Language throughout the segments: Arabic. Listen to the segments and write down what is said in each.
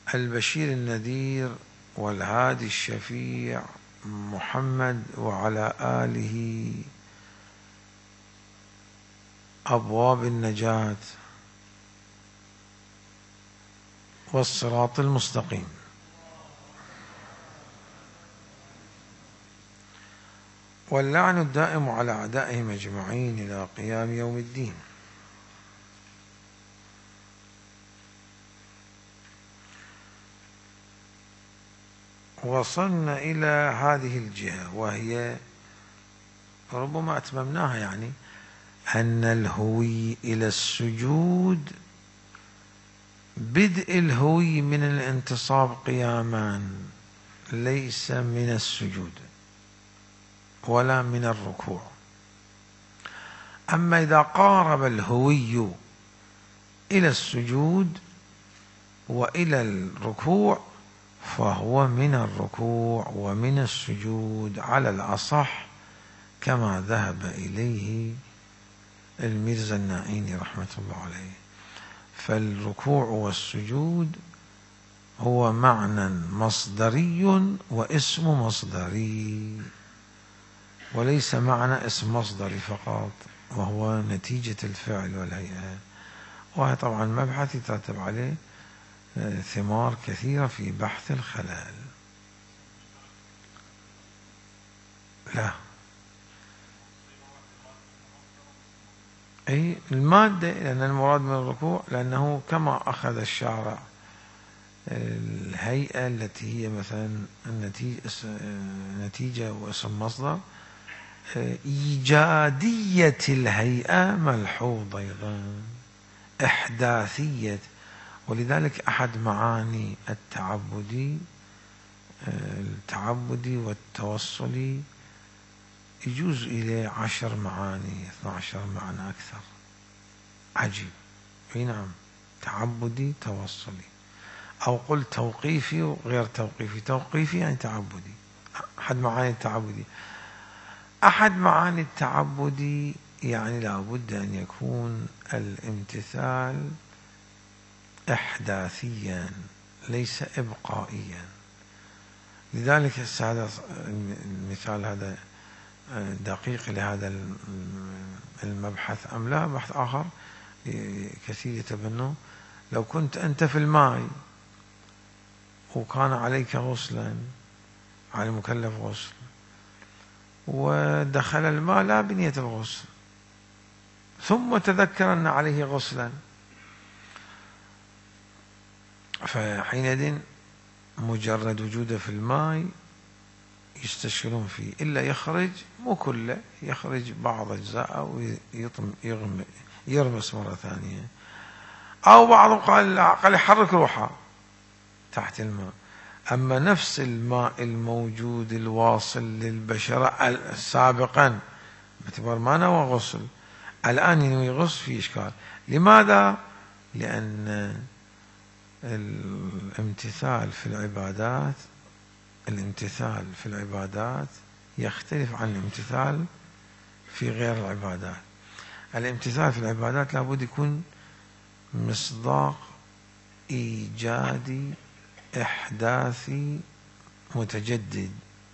البشير النذير والهادي الشفيع محمد وعلى آله أبواب النجاة والصراط المستقيم. واللعن الدائم على أعدائهم أجمعين إلى قيام يوم الدين. وصلنا إلى هذه الجهة وهي ربما أتممناها، يعني أن الهوي إلى السجود بدء الهوي من الانتصاب قياما، ليس من السجود ولا من الركوع. أما إذا قارب الهوي إلى السجود وإلى الركوع فهو من الركوع ومن السجود على الأصح، كما ذهب إليه الميرزا النائيني رحمة الله عليه. فالركوع والسجود هو معنى مصدري واسم مصدري، وليس معنى اسم مصدري فقط، وهو نتيجة الفعل والهيئة. وهذا طبعا مبحث يترتب عليه ثمار كثيرة في بحث الخلل. لا، أي المادة، لأن المراد من الركوع لأنه كما أخذ الشارع الهيئة التي هي مثلا نتيجة واسم مصدر، إيجادية الهيئة ملحوظ أيضا، إحداثية. ولذلك أحد معاني التعبدي والتوصلي يجوز إليه 10 معاني 12 معنى أكثر. عجيب. أي نعم، تعبدي توصلي، أو قل توقيفي وغير توقيفي. توقيفي يعني تعبدي، أحد معاني التعبدي. أحد معاني التعبدي يعني لا بد أن يكون الامتثال إحداثيا ليس إبقائيا. لذلك هذا المثال هذا دقيق لهذا المبحث أم لا؟ بحث آخر كثير يتبنوا. لو كنت أنت في الماء وكان عليك غسلا، على المكلف غسل، ودخل الماء لا بنية الغسل، ثم تذكر أن عليه غسلا، فحينئذ مجرد وجوده في الماء يستشكلون فيه، إلا يخرج مو كله، يخرج بعض أجزاء ويرمس مرة ثانية. أو بعضهم قال يحرك روحه تحت الماء. أما نفس الماء الموجود الواصل للبشرة سابقا باعتبار ما نوى غسل، الآن ينوي غسل، في إشكال. لماذا؟ لأن الامتثال في العبادات يختلف عن الامتثال في غير العبادات. الامتثال في العبادات لابد يكون مصداق إيجادي إحداثي متجدد،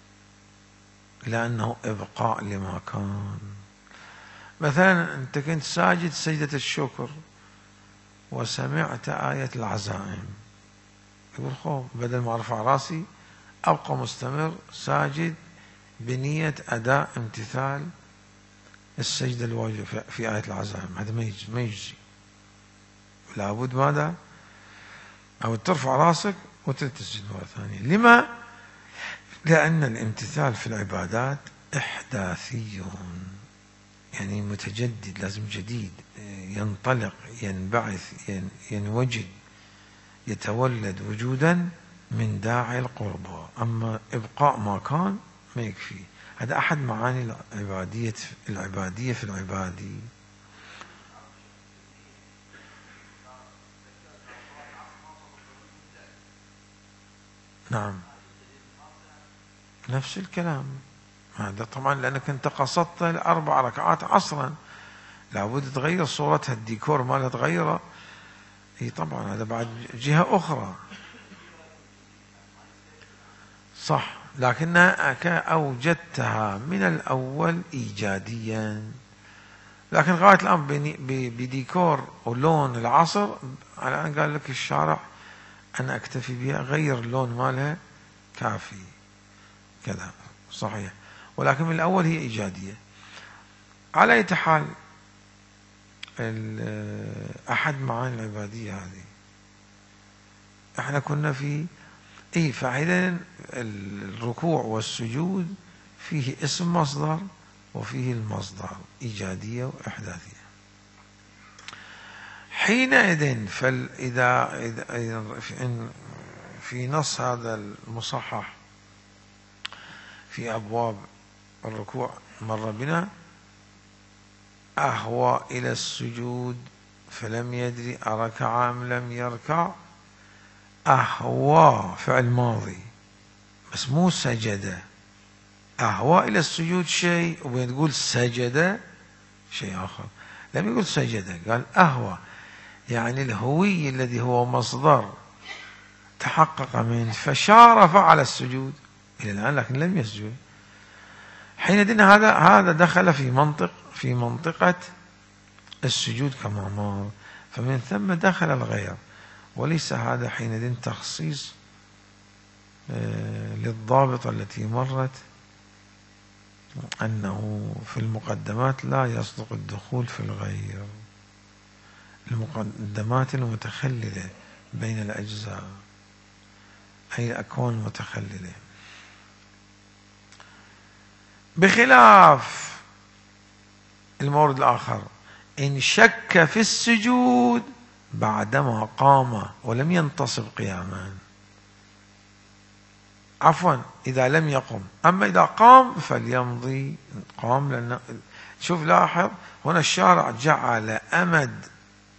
لأنه إبقاء لما كان. مثلا أنت كنت ساجد سجدة الشكر وسمعت آية العزائم، يقول خوف، بدل ما أرفع راسي أبقى مستمر ساجد بنية أداء امتثال السجدة الواجبة في آية العزائم. هذا ما يجزي. لابد ماذا؟ أو ترفع راسك وتسجد مرة ثانية. لما؟ لأن الامتثال في العبادات إحداثي، يعني متجدد، لازم جديد، ينطلق، ينبعث، ينوجد، يتولد وجودا من داعي القربى. أما إبقاء ما كان ما يكفي. هذا أحد معاني العبادية في العبادي. نعم، نفس الكلام. هذا طبعا لأنك أنت قصدت 4 ركعات عصرا، لابد تغير صورتها، الديكور مالها تغيره. هي طبعا هذا بعد جهة أخرى. صح، لكنك أوجدتها من الأول إيجاديا، لكن غاية الآن بديكور ولون العصر الآن قال لك الشارع أنا أكتفي بها، غير اللون مالها كافي كذا، صحيح، ولكن من الأول هي إيجادية. على أي حال أحد معاني العبادية هذه احنا كنا في فإذا الركوع والسجود فيه اسم مصدر وفيه المصدر إيجادية وإحداثية. حينئذ فإذا في نص هذا المصحح في أبواب الركوع مر بنا أهوى إلى السجود فلم يدري أركع أم لم يركع. أهوى فعل ماضي بس مو سجد. أهوى إلى السجود شيء وبين تقول سجد شيء آخر. لم يقول سجد، قال أهوى، يعني الهوي الذي هو مصدر تحقق منه فشارف على السجود إلى الآن لكن لم يسجد. حينئذ هذا دخل في منطقة السجود كما مر، فمن ثم دخل الغير، وليس هذا حينئذ تخصيص للضابطة التي مرت أنه في المقدمات لا يصدق الدخول في الغير، المقدمات المتخللة بين الأجزاء أي الأكوان المتخللة، بخلاف المورد الآخر إن شك في السجود بعدما قام ولم ينتصب قياما، عفوا إذا لم يقم، أما إذا قام فليمضي قام. لأن شوف لاحظ هنا الشارع جعل أمد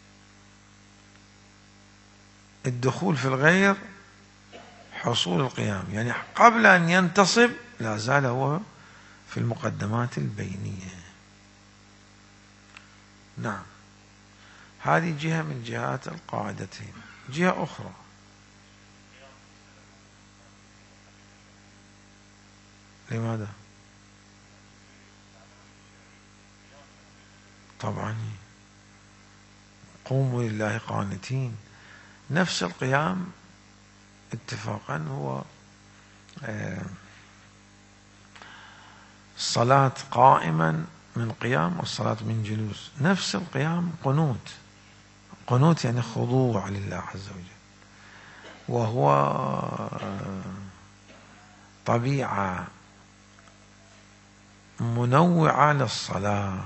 الدخول في الغير حصول القيام، يعني قبل أن ينتصب لا زال هو في المقدمات البينية. نعم، هذه جهة من جهات القاعدتين. جهة أخرى لماذا؟ طبعا قوموا لله قانتين، نفس القيام اتفاقا هو الصلاة قائما من قيام والصلاة من جلوس، نفس القيام قنوت. قنوت يعني خضوع لله عز وجل، وهو طبيعة منوعة للصلاة،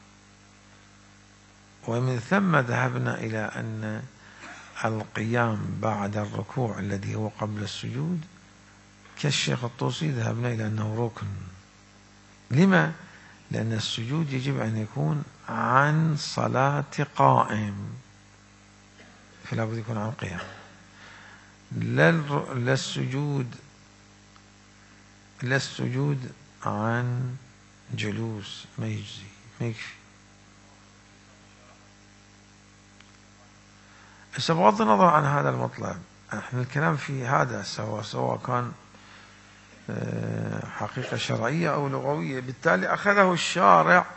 ومن ثم ذهبنا إلى أن القيام بعد الركوع الذي هو قبل السجود كالشيخ الطوسي ذهبنا إلى أنه ركن. لما؟ لأن السجود يجب أن يكون عن صلاة قائم، فلا بد يكون عن قيام. لا السجود عن جلوس ما يجزي، ما يكفي. هسه بغض النظر عن هذا المطلب، احنا الكلام في هذا سواء كان حقيقة شرعية أو لغوية، بالتالي أخذه الشارع،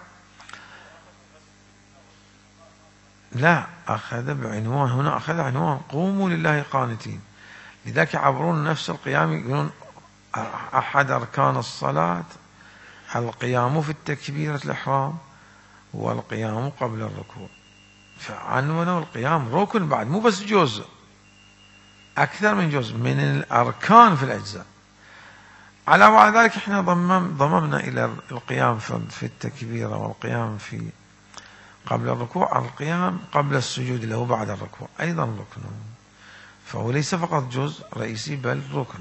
لا أخذ بعنوان، هنا أخذ عنوان قوموا لله قانتين، لذلك يعبرون نفس القيام، يقولون أحد أركان الصلاة القيام في التكبيرة الإحرام والقيام قبل الركوع، فعنونوا القيام ركن بعد، مو بس جزء، أكثر من جزء من الأركان في الأجزاء. على ذلك احنا ضممنا إلى القيام في التكبيرة والقيام في قبل الركوع، القيام قبل السجود اللي هو بعد الركوع أيضا ركن، فهو ليس فقط جزء رئيسي بل ركن.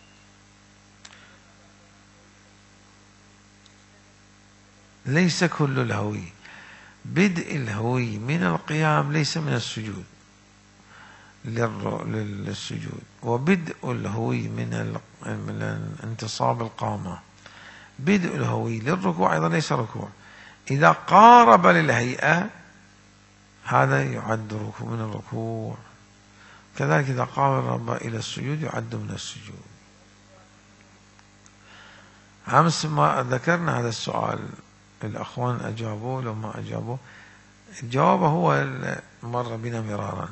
ليس كل الهوي، بدء الهوي من القيام ليس من السجود للسجود، وبدء الهوي من انتصاب القامة، بدء الهوي للركوع أيضا ليس ركوع، إذا قارب للهيئة هذا يعد ركوع من الركوع، كذلك إذا قارب إلى السجود يعد من السجود. أمس ما ذكرنا هذا السؤال، الأخوان أجابوه لو ما أجابوه. الجواب هو مر بنا مرارا،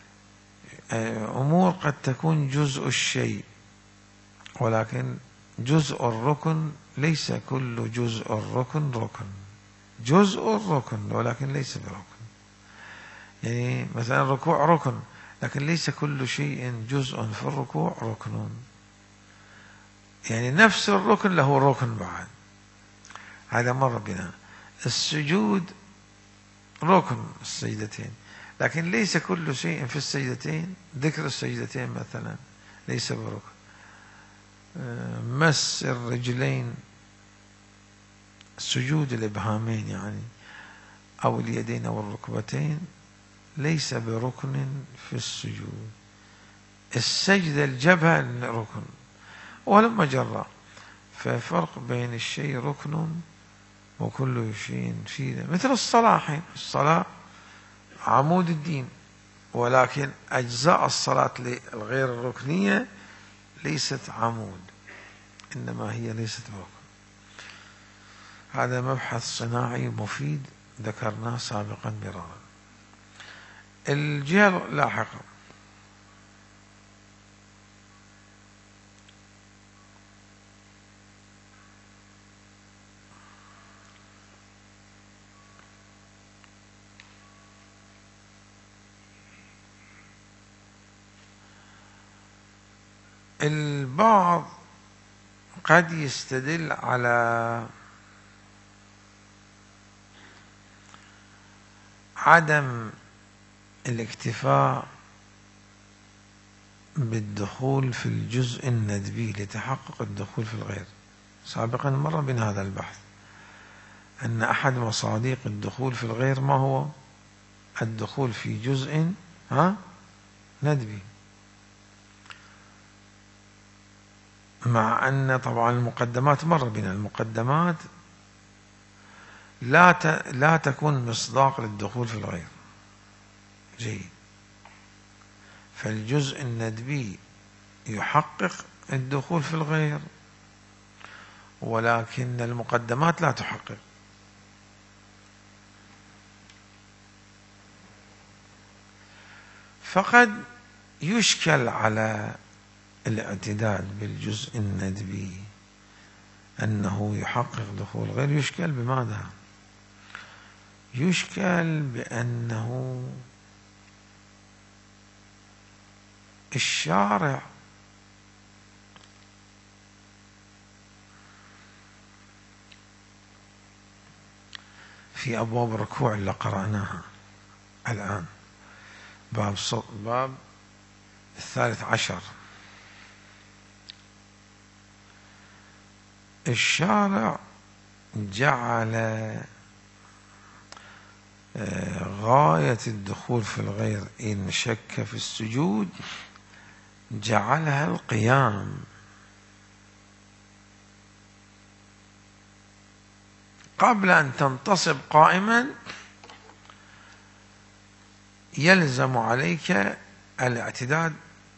أمور قد تكون جزء الشيء، ولكن جزء الركن ليس كل جزء الركن ركن. جزء الركن ولكن ليس بركن. يعني مثلا الركوع ركن، لكن ليس كل شيء جزء في الركوع ركن. يعني نفس الركن له ركن بعد، هذا مر بنا. السجود ركن السجدتين، لكن ليس كل شيء في السجدتين، ذكر السجدتين مثلا ليس بركن. مس الرجلين، سجود الإبهامين يعني، أو اليدين أو الركبتين، ليس بركن في السجود. السجدة الجبهة ركن ولما جرى. ففرق بين الشيء ركن وكل شيء فيه، مثل الصلاة. حين الصلاة عمود الدين، ولكن أجزاء الصلاة الغير الركنية ليست عمود، إنما هي ليست بركن. هذا مبحث صناعي مفيد ذكرناه سابقا مرارا. الجهة اللاحقة، البعض قد يستدل على عدم الاكتفاء بالدخول في الجزء الندبي لتحقق الدخول في الغير. سابقا مر بنا هذا البحث، أن أحد مصادق الدخول في الغير ما هو؟ الدخول في جزء ندبي، مع أن طبعا المقدمات مر بنا، المقدمات لا تكون مصداق للدخول في الغير. جيد. فالجزء الندبي يحقق الدخول في الغير، ولكن المقدمات لا تحقق. فقد يشكل على الاعتداد بالجزء الندبي أنه يحقق دخول غير. يشكل بماذا؟ يشكل بأنه الشارع في أبواب الركوع اللي قرأناها الآن، باب 13، الشارع جعل غاية الدخول في الغير إن شك في السجود جعلها القيام. قبل أن تنتصب قائما يلزم عليك الاعتداد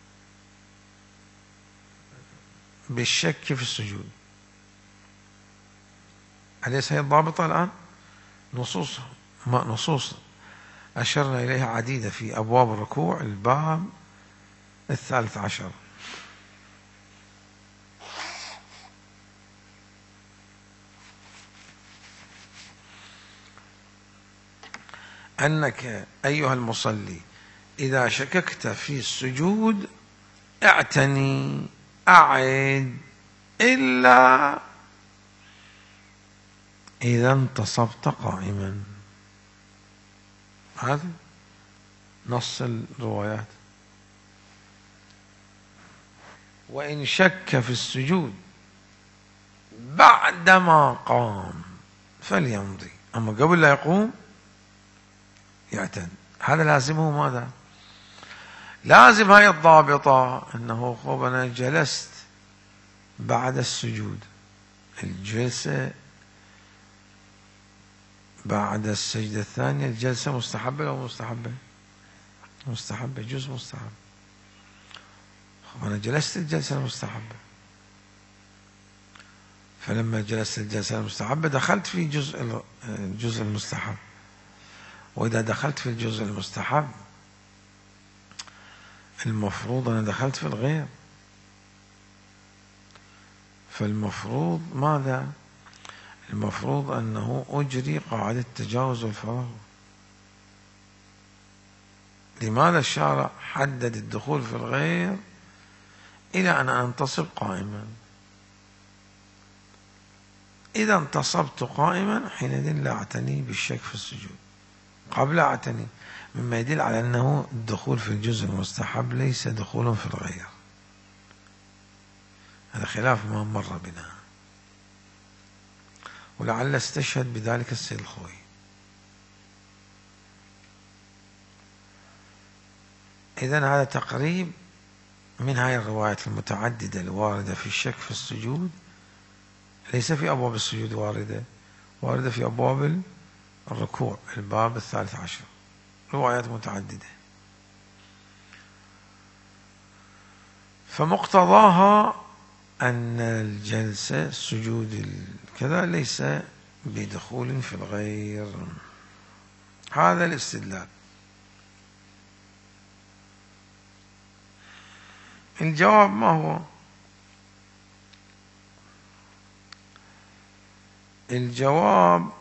بالشك في السجود. أليس هي الضابطة الآن؟ نصوص أشرنا إليها عديدة في أبواب الركوع، الباب 13. أنك أيها المصلي إذا شككت في السجود اعتني، أعد، إلا إذا انتصبت قائما. هذا نص الروايات. وإن شك في السجود بعدما قام فليمضي، أما قبل لا يقوم يعتد. هذا لازمه ماذا؟ لازم هاي الضابطة، أنه خب أنا جلست بعد السجود، الجلسة بعد السجدة الثانية، الجلسة مستحبة أو مستحبة؟ مستحبة، جزء مستحب. خب أنا جلست الجلسة المستحبة، فلما جلست الجلسة المستحبة دخلت في الجزء المستحب، وإذا دخلت في الجزء المستحب المفروض أنا دخلت في الغير، فالمفروض ماذا؟ المفروض أنه أجري قاعدة التجاوز والفراغ. لماذا الشارع حدد الدخول في الغير إلى أن أنتصب قائما؟ إذا انتصبت قائما حينئذ لا أعتني بالشك في السجود، قبل أعتني، مما يدل على أنه الدخول في الجزء المستحب ليس دخول في الغير. هذا خلاف ما مر بنا، ولعل استشهد بذلك السيد الخوي. إذن هذا تقريب من هذه الروايات المتعددة الواردة في الشك في السجود، ليس في أبواب السجود واردة في أبواب الركوع، الباب 13، روايات متعددة. فمقتضاها أن الجلسة السجود كذا ليس بدخول في الغير. هذا الاستدلال. الجواب ما هو؟ الجواب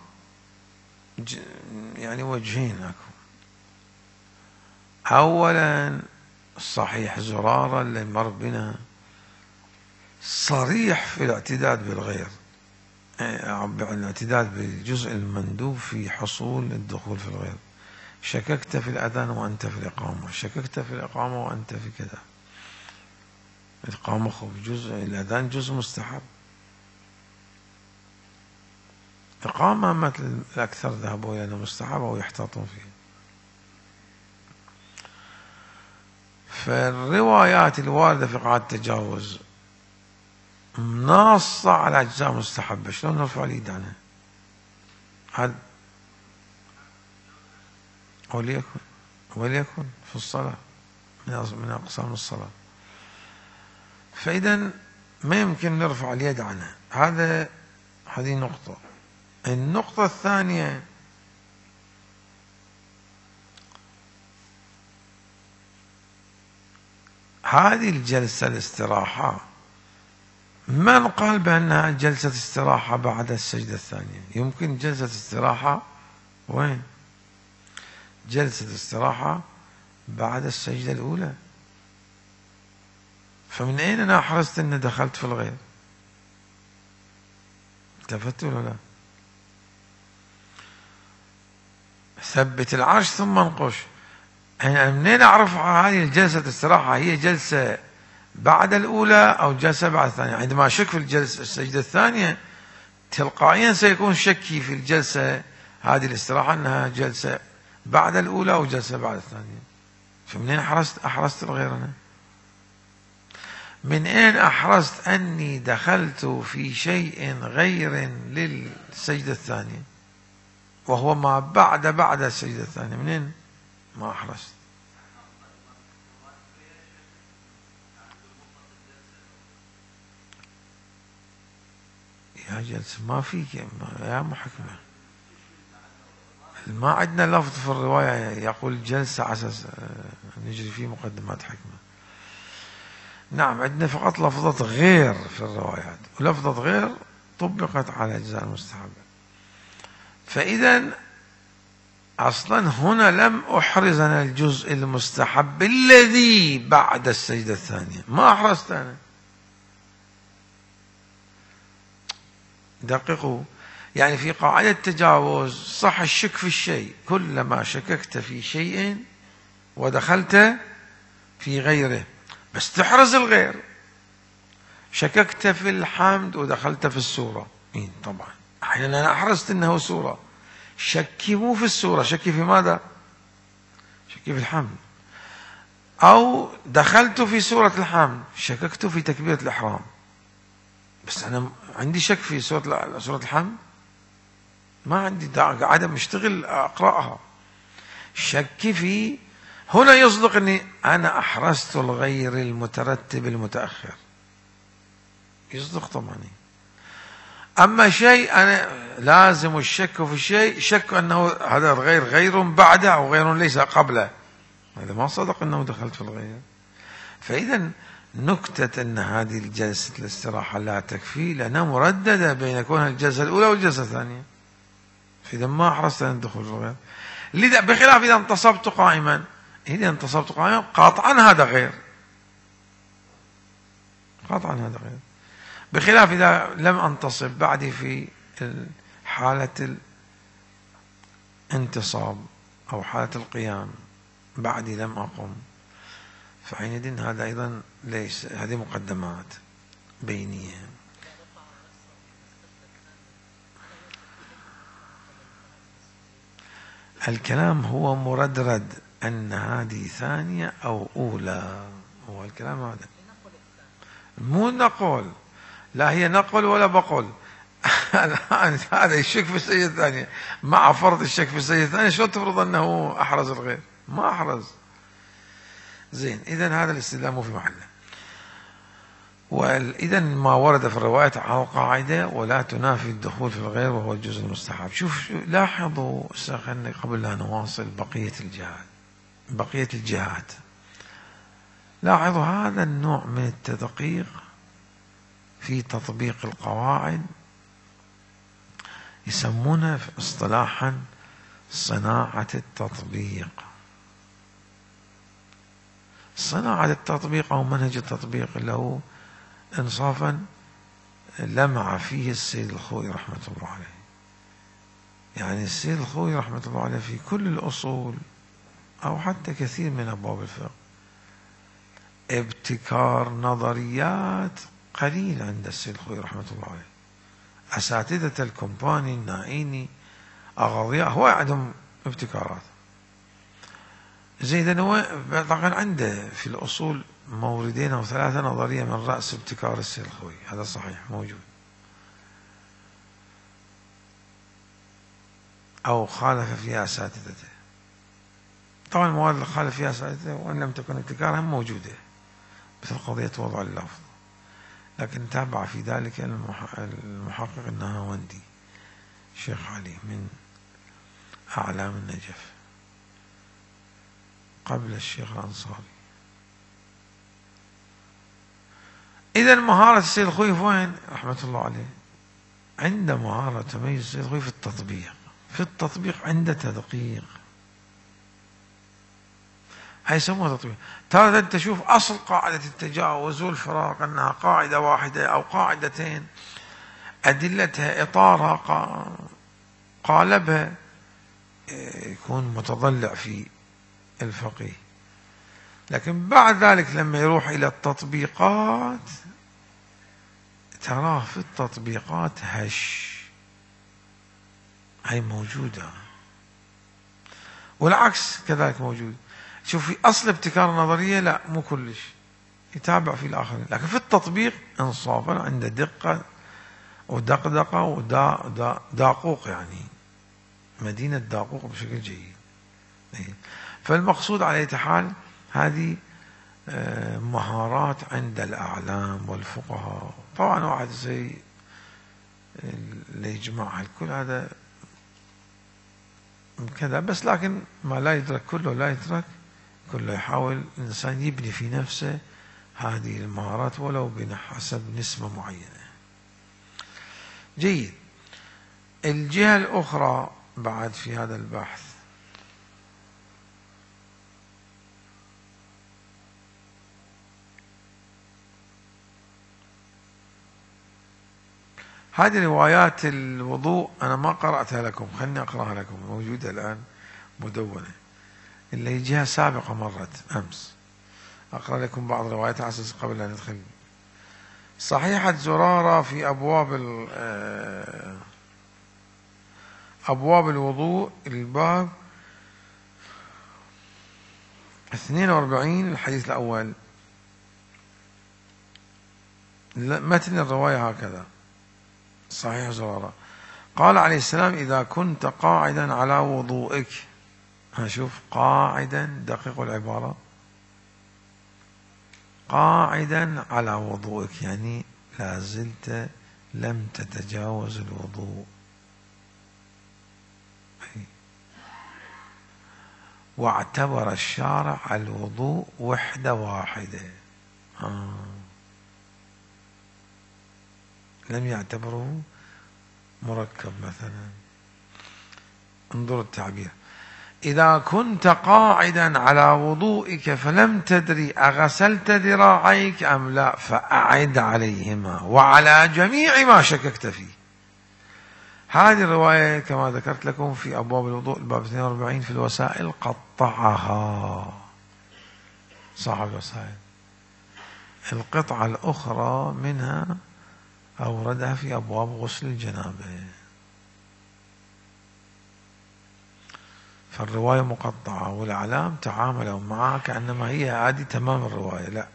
يعني وجهين اكو. اولا صحيح زرارة اللي مر بنا صريح في الاعتداد بالغير، الاعتداد بالجزء المندوب في حصول الدخول في الغير. شككت في الأذان وأنت في الإقامة، شككت في الإقامة وأنت في كذا. الإقامة جزء، الأذان جزء مستحب. إقامة مثل الأكثر ذهبوا إلى أنه مستحب أو يحتاطون فيه. فالروايات الواردة في قاعدة التجاوز ناصة على أجزاء مستحبة، شلون نرفع اليد عنها؟ هذا وليكن في الصلاة من أقسام الصلاة. فإذا ما يمكن نرفع اليد عنها. هذه نقطة. النقطة الثانية، هذه الجلسة الاستراحة من قال بأنها جلسة استراحة بعد السجدة الثانية؟ يمكن جلسة استراحة وين؟ جلسة استراحة بعد السجدة الأولى. فمن أين أنا أحرزت أن دخلت في الغير؟ التفت ولا لا؟ ثبت العرش ثم انقش. أنا منين أعرف هذه الجلسة الاستراحة هي جلسة بعد الأولى أو جلسة بعد الثانية؟ عندما أشك في السجدة الثانية تلقائيا سيكون شكي في الجلسة هذه الاستراحة أنها جلسة بعد الأولى أو جلسة بعد الثانية. فمنين أحرزت الغير أنا؟ من أين أحرزت أني دخلت في شيء غير للسجدة الثانية وهو ما بعد السجدة الثانية؟ منين ما أحرزت؟ يا جلسة ما فيك يا محكمة، ما عندنا لفظ في الرواية يقول جلسة على أساس نجري فيه مقدمات حكمة. نعم عندنا فقط لفظة غير في الروايات، ولفظة غير طبقت على أجزاء المستحبة. فإذا أصلا هنا لم أحرز أنا الجزء المستحب الذي بعد السجدة الثانية، ما أحرزت أنا. دققوا، يعني في قاعدة التجاوز صح الشك في الشيء، كلما شككت في شيء ودخلت في غيره بس تحرز الغير. شككت في الحمد ودخلت في السورة، طبعا أحيانا أنا أحرزت أنه سورة، شكي مو في السورة، شكي في ماذا؟ شكي في الحمد. أو دخلت في سورة الحمد شككت في تكبيرة الإحرام، بس أنا عندي شك في سورة الحمد، ما عندي عدم اشتغل أقرأها. شكي في هنا يصدق أني أنا أحرزت الغير المترتب المتأخر، يصدق طبعا. أما شيء أنا لازم الشك في الشيء، شك أنه هذا الغير غير بعده أو غير ليس قبله، هذا ما صدق أنه دخلت في الغير. فإذا نكتة أن هذه الجلسة الاستراحة لا تكفي لنا مرددة بين كونها الجلسة الأولى والجلسة الثانية، فإذا ما أحرصت أن الدخول في الغير. لذا بخلاف إذا انتصبت قائما، إذا انتصبت قائما قاطعا هذا غير، قاطعا هذا غير، بخلاف إذا لم أنتصب بعدي في حالة الانتصاب أو حالة القيام بعدي لم أقم، فحينئذ هذا أيضا ليس، هذه مقدمات بينية. الكلام هو مردرد أن هذه ثانية أو أولى، هو الكلام هذا، مو نقول، لا هي نقل ولا بقول. الآن هذا يشك في السيدة الثانية، مع فرض الشك في السيدة الثانية شلون تفرض أنه أحرز الغير؟ ما أحرز. زين، إذن هذا الاستدلال مو في محله. وإذا ما ورد في الرواية على القاعدة ولا تنافي الدخول في الغير وهو الجزء المستحب. شوف لاحظوا قبل لا نواصل بقية الجهات، لاحظوا هذا النوع من التدقيق في تطبيق القواعد يسمونه اصطلاحا صناعة التطبيق. صناعة التطبيق أو منهج التطبيق اللي هو إنصافا لمع فيه السيد الخوئي رحمة الله عليه. يعني السيد الخوئي رحمة الله عليه في كل الأصول أو حتى كثير من أبواب الفقه ابتكار نظريات قليل عند السيد الخوئي رحمة الله عليه. أساتذة الكومباني، النائيني، أغاضياء، هو عندهم ابتكارات. زين، هو طبعا عنده في الأصول موردين أو ثلاثة نظرية من رأس ابتكار السيد الخوئي، هذا صحيح موجود، أو خالف فيها أساتذته. طبعا المواد اللي خالف فيها أساتذته وإن لم تكن ابتكارها موجودة، مثل قضية وضع اللفظ، لكن تابع في ذلك المحقق النهاوندي الشيخ علي من أعلام النجف قبل الشيخ الأنصاري. إذا مهارة السيد الخوئي وين رحمة الله عليه؟ عند مهارة تميز السيد الخوئي في التطبيق عنده تدقيق، هاي يسموها تطبيق. ترى أنت تشوف أصل قاعدة التجاوز والفراق أنها قاعدة واحدة أو قاعدتين، أدلتها إطارها قالبها يكون متضلع في الفقيه، لكن بعد ذلك لما يروح إلى التطبيقات تراه في التطبيقات هش، هي موجودة، والعكس كذلك موجود. شوف في أصل ابتكار النظرية لا مو كلش يتابع في الآخرين، لكن في التطبيق إنصافا عنده دقة ودقدقة وداقوق، يعني مدينة داقوق بشكل جيد. فالمقصود على أي حال هذه مهارات عند الأعلام والفقهاء. طبعا واحد زي اللي يجمعها الكل هذا كذا، بس لكن ما لا يدرك كله لا يترك كله، يحاول الإنسان يبني في نفسه هذه المهارات ولو بحسب نسبة معينة. جيد. الجهة الأخرى بعد في هذا البحث هذه روايات الوضوء أنا ما قرأتها لكم، خلني أقرأها لكم، موجودة الآن مدونة، اللي هي جهة سابقة مرت أمس. أقرأ لكم بعض روايات على أساس قبل أن ندخل. صحيحة زرارة في أبواب الوضوء، الباب 42 الحديث الأول. متن الرواية هكذا: صحيح زرارة قال عليه السلام: إذا كنت قاعدا على وضوئك، شوف قاعدا، دقيق العبارة، قاعدا على وضوئك يعني لا زلت لم تتجاوز الوضوء. واعتبر الشارع الوضوء وحدة واحدة، لم يعتبره مركب مثلا. انظر التعبير: إذا كنت قاعدا على وضوئك فلم تدري أغسلت ذراعيك أم لا فأعد عليهما وعلى جميع ما شككت فيه. هذه الرواية كما ذكرت لكم في أبواب الوضوء الباب 42 في الوسائل قطعها صاحب الوسائل. القطعة الأخرى منها أوردها في أبواب غسل الجنابة. فالرواية مقطعة والأعلام تعاملوا معها كأنما هي هذه تمام الرواية. لا،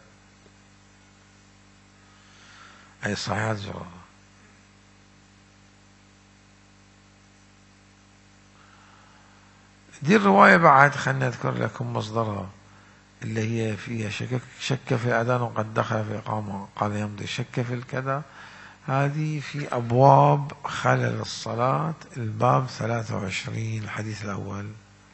أي صحيحات زرارة. دي الرواية بعد خلنا نذكر لكم مصدرها اللي هي فيها شك في الأذان وقد دخل في الإقامة قال يمضي، شك في الكذا. هذه في أبواب خلل الصلاة الباب 23 الحديث الأول.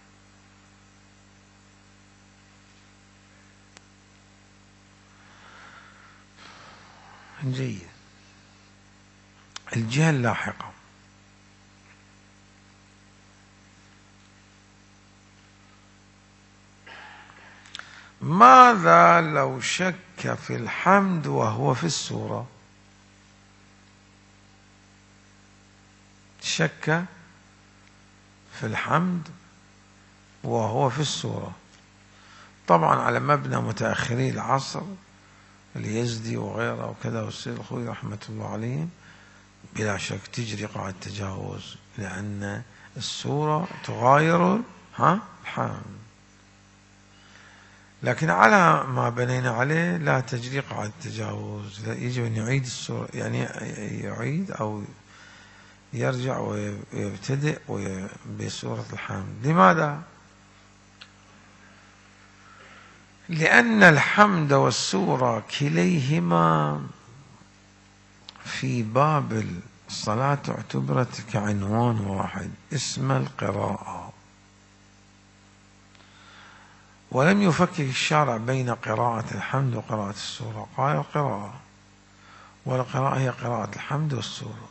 جيد. الجهة اللاحقة: ماذا لو شك في الحمد وهو في السورة؟ شك في الحمد وهو في السورة. طبعا على مبنى متأخري العصر اليزدي وغيره وكذا والسيد الخوي رحمة الله عليهم، بلا شك تجري قاعدة التجاوز، لأن السورة تغاير الحمد. لكن على ما بنينا عليه لا تجري قاعدة التجاوز، يجب أن يعيد السورة، يعني يعيد أو يرجع ويبتدئ بسورة الحمد. لماذا؟ لأن الحمد والسورة كليهما في باب الصلاة اعتبرت كعنوان واحد اسم القراءة، ولم يفكك الشارع بين قراءة الحمد وقراءة السورة، قال القراءة، والقراءة هي قراءة الحمد والسورة.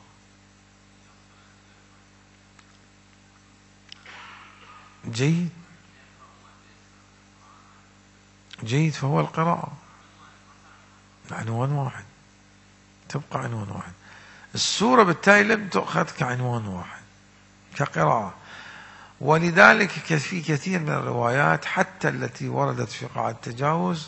جيد جيد. فهو القراءة عنوان واحد، تبقى عنوان واحد. السورة بالتالي لم تؤخذ كعنوان واحد كقراءة، ولذلك في كثير من الروايات حتى التي وردت في قاعدة التجاوز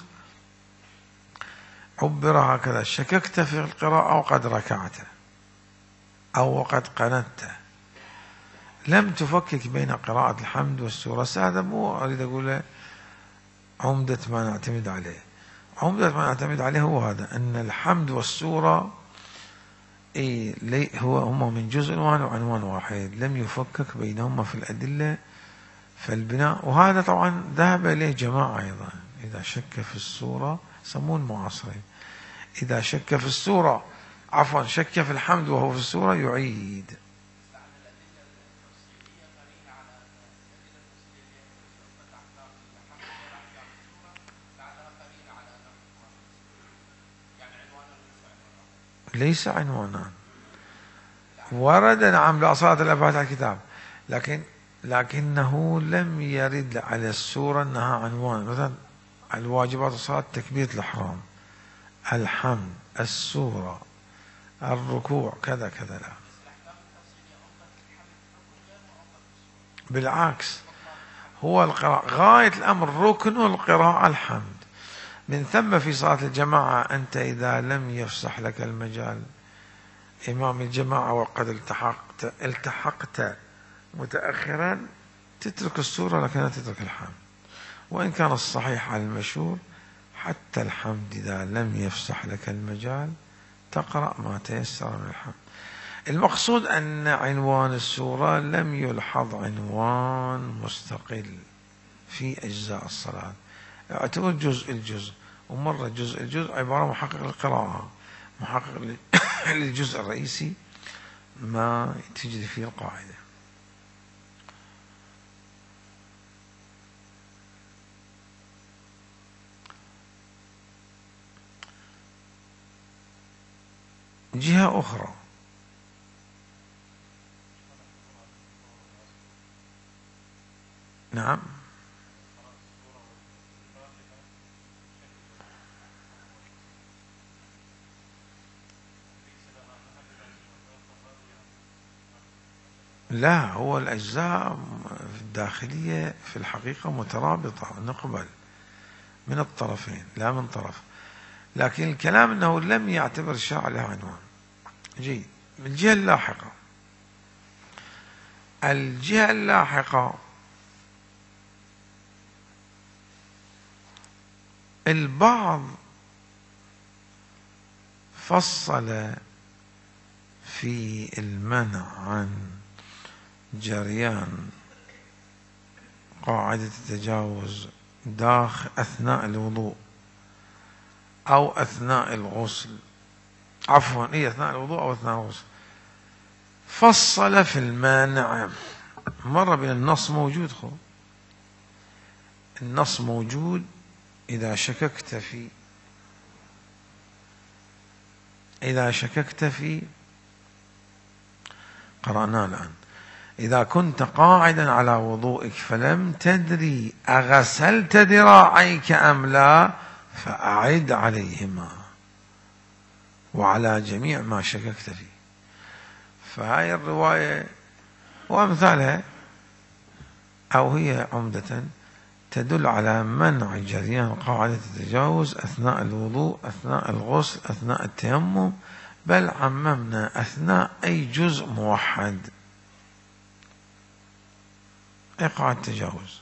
عبر هكذا: شككت في القراءة وقد ركعت أو وقد قنت. لم تفكك بين قراءة الحمد والسورة. هذا مو أريد أقول عمدة ما نعتمد عليه. عمدة ما نعتمد عليه هو هذا، أن الحمد والسورة هما من جزء واحد وعنوان واحد، لم يفكك بينهما في الأدلة فالبناء. وهذا طبعا ذهب إليه جماعة أيضا. إذا شك في السورة يسمون معاصرين، إذا شك في السورة شك في الحمد وهو في السورة يعيد. ليس عنوانا، ورد نعم لأصالة الأبعاد على الكتاب، لكنه لم يرد على السورة أنها عنوان. مثلا الواجبات الصلاة تكبيرة الإحرام، الحمد، السورة، الركوع، كذا كذا. لا بالعكس، هو القراءة غاية الأمر ركن القراءة الحمد. من ثم في صلاة الجماعة أنت إذا لم يفسح لك المجال إمام الجماعة وقد التحقت متأخرا تترك السورة لكن لا تترك الحمد. وإن كان الصحيح على المشهور حتى الحمد إذا لم يفسح لك المجال تقرأ ما تيسر من الحمد. المقصود أن عنوان السورة لم يلحظ عنوان مستقل في أجزاء الصلاة، اعتبر جزء الجزء، ومرة جزء الجزء عبارة محقق القراءة، محقق للجزء الرئيسي ما تجري فيه القاعدة. جهة أخرى، نعم، لا، هو الأجزاء الداخلية في الحقيقة مترابطة، نقبل من الطرفين لا من طرف، لكن الكلام أنه لم يعتبر الشرع له عنوان. جيد. الجهة اللاحقة، الجهة اللاحقة البعض فصل في المنع عن جريان قاعدة التجاوز داخل أثناء الوضوء أو أثناء الغسل، عفوا أثناء الوضوء أو أثناء الغسل، فصل في المانع. مرة بين النص موجود، النص موجود. إذا شككت في قرأناه الآن: إذا كنت قاعدا على وضوئك فلم تدري أغسلت ذراعيك أم لا فأعد عليهما وعلى جميع ما شككت فيه. فهاي الرواية وأمثالها أو هي عمدة تدل على منع جريان قاعدة التجاوز أثناء الوضوء، أثناء الغسل، أثناء التيمم، بل عممنا أثناء أي جزء موحد. أي قاعدة التجاوز.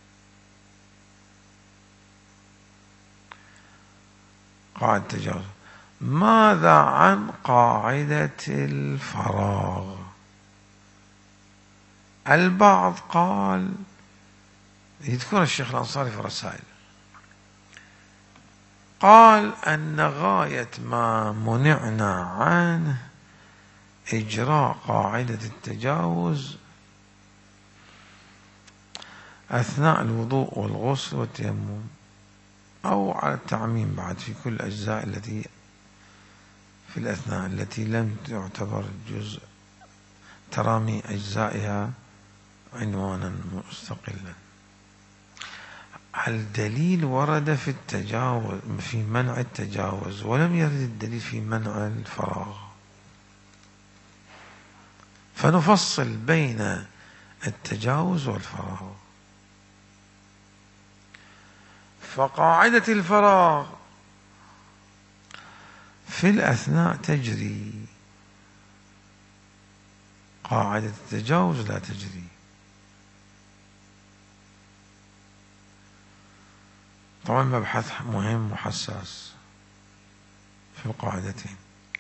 قاعدة التجاوز. ماذا عن قاعدة الفراغ؟ البعض قال، يذكر الشيخ الأنصاري في الرسائل، قال أن غاية ما منعنا عنه إجراء قاعدة التجاوز أثناء الوضوء والغسل والتيمم، أو على التعميم بعد في كل الأجزاء التي في الأثناء التي لم تعتبر جزء، ترامي أجزائها عنوانا مستقلا. الدليل ورد في التجاوز في منع التجاوز، ولم يرد الدليل في منع الفراغ. فنفصل بين التجاوز والفراغ. فقاعدة الفراغ في الأثناء تجري، قاعدة التجاوز لا تجري. طبعا مبحث مهم وحساس في القاعدتين.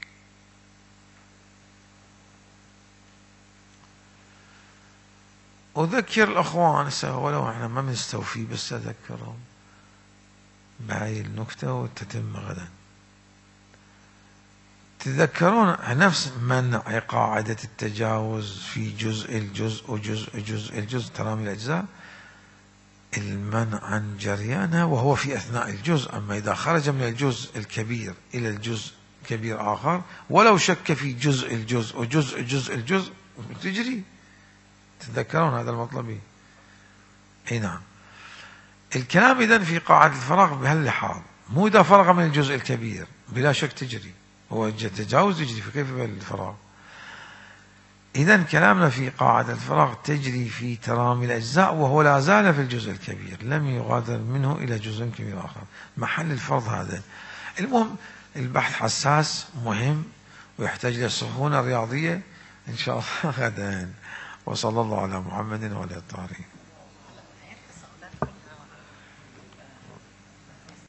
أذكر الأخوان، ولو احنا ما بنستوفي، بس أذكرهم بهاي النكتة وتتم غدا. تذكرون نفس منع قاعدة التجاوز في جزء ترامي الأجزاء، المنع عن جريانها وهو في أثناء الجزء. أما إذا خرج من الجزء الكبير إلى الجزء كبير آخر، ولو شك في جزء الجزء تجري. تتذكرون هذا المطلبي؟ أي نعم. الكلام إذن في قاعدة الفراغ بهاللحاظ، مو إذا فرغ من الجزء الكبير بلا شك تجري، هو التجاوز يجري، فكيف بالفراغ؟ إذن كلامنا في قاعدة الفراغ تجري في ترامي الأجزاء وهو لا زال في الجزء الكبير، لم يغادر منه إلى جزء كبير آخر، محل الفرض هذا. المهم البحث حساس مهم ويحتاج إلى سخونة رياضية إن شاء الله غدا. وصلى الله على محمد وعلى آله الطاهرين.